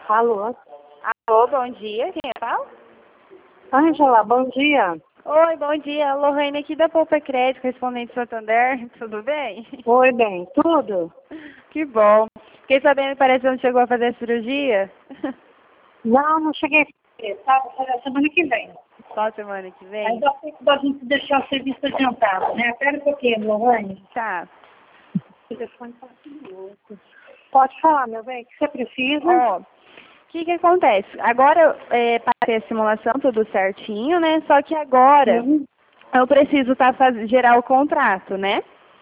Alô? Alô, bom dia. Quem fala? Ângela, bom dia. Oi, bom dia. Lohane aqui da Poupa Crédito, correspondente Santander. Tudo bem? Oi, bem, tudo? Que bom. Fiquei sabendo que parece que não chegou a fazer a cirurgia. Não cheguei a fazer, tá? Vou fazer a semana que vem. Só semana que vem? Aí dá tempo da gente deixar o serviço adiantado, né? Espera um pouquinho, Lohane. Tá. O telefone tá assim. Pode falar, meu bem, o que você precisa? Ó, o que acontece? Agora, passei a simulação tudo certinho, né? Só que agora eu preciso gerar o contrato, né?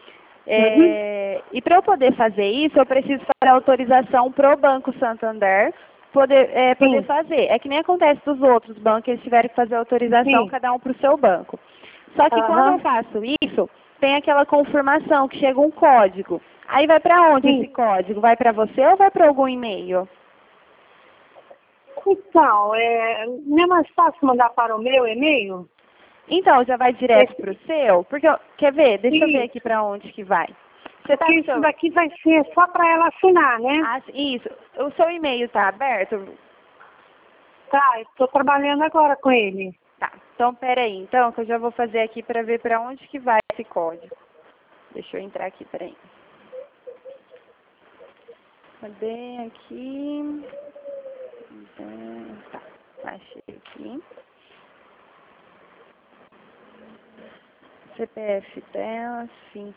E para eu poder fazer isso, eu preciso fazer autorização pro Banco Santander poder fazer. É que nem acontece dos outros bancos, eles tiveram que fazer autorização, cada um para o seu banco. Só que quando eu faço isso, tem aquela confirmação que chega um código. Aí vai para onde esse código? Vai para você ou vai para algum e-mail? Então, não é mais fácil mandar para o meu e-mail? Então, já vai direto para o seu? Porque, quer ver? Deixa eu ver aqui para onde que vai. Você tá Porque isso daqui vai ser só para ela assinar, né? Ah, isso. O seu e-mail está aberto? Tá, estou trabalhando agora com ele. Tá. Então, peraí. Então, que eu já vou fazer aqui para ver para onde que vai esse código. Deixa eu entrar aqui, peraí. Cadê aqui? Tá. Achei aqui. CPF dela,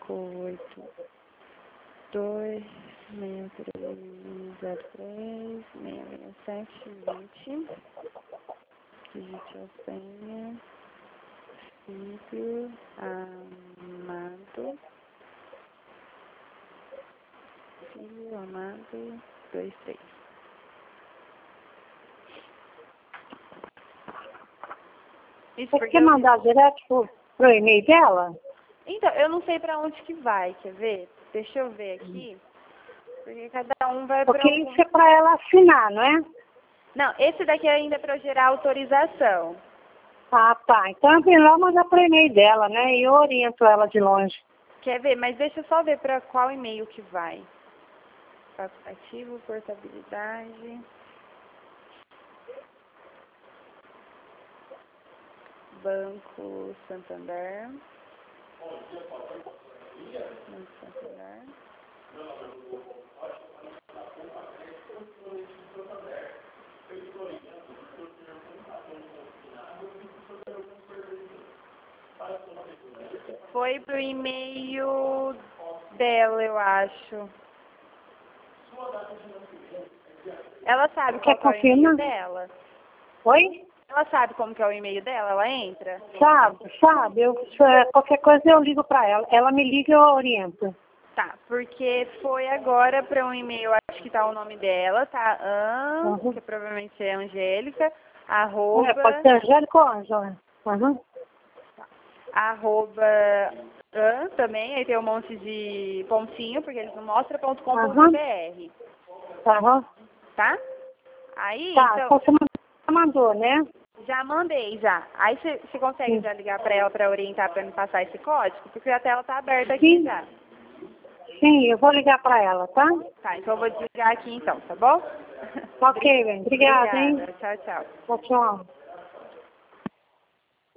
582-6303-66720. Digite a senha. Filho amado. Filho amado 23. Isso Você porque quer mandar direto pro e-mail dela? Então, eu não sei para onde que vai, quer ver? Deixa eu ver aqui. Porque cada um vai para Porque isso é para ela assinar, não é? Não, esse daqui é ainda para eu gerar autorização. Ah, tá. Então é melhor mandar pro e-mail dela, né? E eu oriento ela de longe. Quer ver? Mas deixa eu só ver para qual e-mail que vai. Ativo, portabilidade. Banco Santander. Banco Santander. Foi pro e-mail dela, eu acho. Ela sabe qual que é o e-mail dela? Oi? Ela sabe como que é o e-mail dela? Ela entra? Sabe. Qualquer coisa eu ligo para ela. Ela me liga e eu oriento. Tá, porque foi agora para um e-mail, acho que tá o nome dela, tá? Que provavelmente é Angélica, arroba... Pode ser Angélica ou Ângela. Arroba também, aí tem um monte de pontinho, porque eles não mostram, .com.br. Tá? Aí, então... Você mandou, né? Já mandei, já. Aí você consegue já ligar para ela para orientar para me passar esse código? Porque a tela tá aberta aqui já. Sim, eu vou ligar para ela, tá? Tá, então eu vou desligar aqui então, tá bom? Ok, bem. Obrigada, hein? Tchau, tchau. Tchau.